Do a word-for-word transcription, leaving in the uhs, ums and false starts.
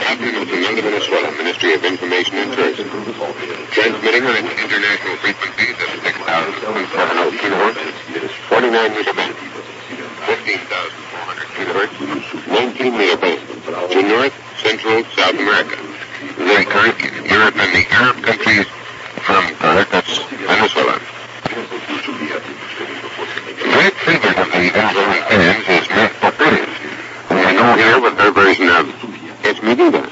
captain of the Melda, Venezuela, Ministry of Information and Tourism. Transmitting on its international frequencies at six thousand seven hundred kilohertz, forty-nine meter band, fifteen thousand four hundred kilohertz, nineteen meter band, to North, Central, South America, the Caribbean, Europe, and the Arab countries from Caracas, Venezuela. The great favorite of the Venezuelan fans is Matt Papeles, who I know here with their version of Es Mi Vida.